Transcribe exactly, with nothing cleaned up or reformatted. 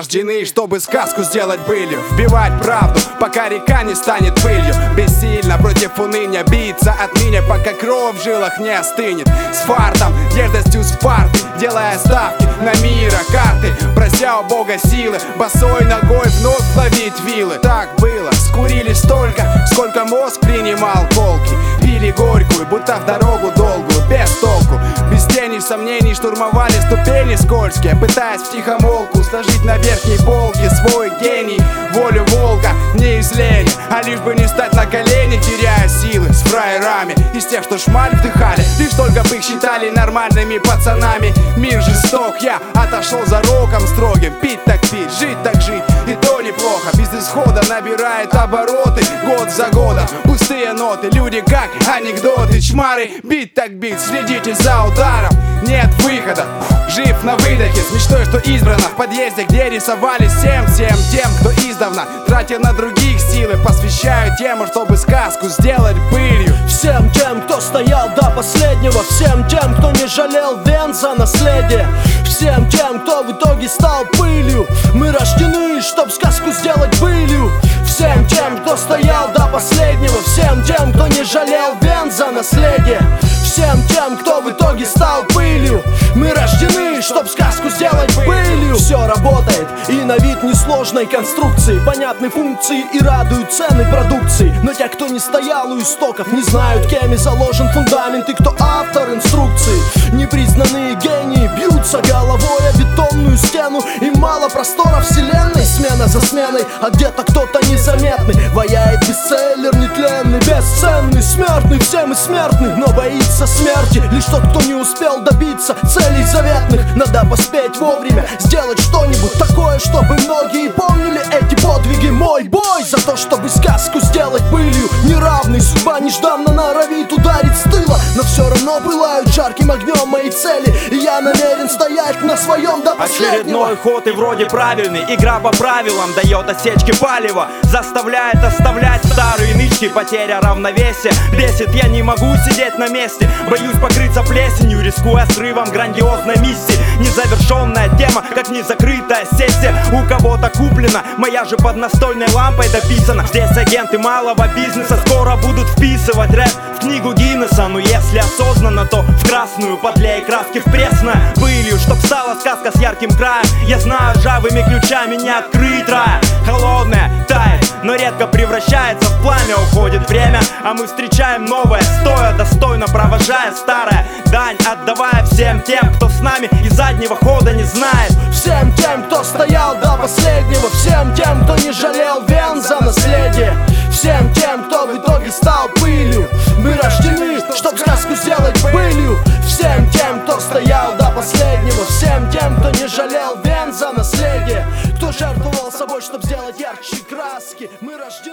рождены, чтобы сказку сделать былью. Вбивать правду, пока река не станет пылью. Бессильно против уныния биться отныне, пока кровь в жилах не остынет. С фартом, дерзостью Спарты, делая ставки на мира карты, прося у Бога силы, босой ногой вновь ловить вилы. Так было, скурили столько, сколько мозг принимал колки. Пили горькую, будто в дорогу долгую, без толку. Без тени сомнений штурмовали ступени скользкие, пытаясь втихомолку сложить на верхней полке свой гений. Волю волка не из лени, а лишь бы не стать на колени, теряя силы с фраерами из тех, что шмаль вдыхали, лишь только бы их считали нормальными пацанами. Мир жесток, я отошел за роком строгим. Пить так пить, жить так жить, и то неплохо. Без исхода набирает обороты год за годом. Пустые ноты, люди как анекдоты. Чмары, бить так бить, следите за ударом. Нет выхода, жив на выдохе, с мечтой, что избрано в подъезде, где рисовали всем, всем тем, кто издавна тратя на других силы, посвящаю тему, чтобы сказку сделать былью. Всем тем, кто стоял до последнего, всем тем, кто не жалел вен за наследие, всем тем, кто в итоге стал пылью. Мы рождены, чтоб сказку сделать былью. Всем тем, кто стоял до последнего, всем тем, кто не жалел вен за наследие, всем тем, кто в итоге стал пылью. Мы рождены, чтоб сказку сделать былью. Все работает и на вид несложной конструкции, понятны функции и радуют цены продукции. Но те, кто не стоял у истоков, не знают, кем и заложен фундамент и кто автор инструкции. Непризнанные гении бьются головой о бетонную стену, и мало простора вселенной, смена за сменой, а где-то кто-то незаметный ваяет бестселлер нетленный, бесценный, смертный. Все мы смертны, но боится смерти лишь тот, кто не успел добиться целей заветных. Надо поспеть вовремя, сделать что-нибудь такое, чтобы многие помнили эти подвиги. Мой бой за то, чтобы сказку сделать былью. Неравный, судьба нежданно норовит ударить с тыла, но все равно пылают жарким огнем мои цели, и я намерен стоять на своем до последнего. Очередной ход и вроде правильный, игра по правилам дает осечки палева, заставляет оставлять старые нычки. Потеря равновесия бесит, я не могу сидеть на месте, боюсь покрыться плесенью, рискуя срывом грандиозной миссии. Незавершенная тема, как незакрытая сессия. У кого-то куплена, моя же под настольной лампой дописана. Здесь агенты малого бизнеса скоро будут вписывать рэп в книгу Гиннесса. Но если осознанно, то в красную подлей краски в пресное пылью, чтоб стала сказка с ярким краем. Я знаю, ржавыми ключами не открыть рая. Холодная тает, но редко превращается в пламя. Уходит время, а мы встречаем новое, стоя достойно провожая старое. Дань отдавая всем тем, кто с нами и заднего хода не знает. Всем тем, кто стоял до последнего, всем тем, кто не жалел вен за наследие, всем тем, кто в итоге стал пылью. Мы рождены, чтоб сказку сделать былью. Всем тем, кто стоял до последнего, всем тем, кто не жалел вен за наследие, кто жертвовал собой, чтоб сделать ярче краски. Мы рождены.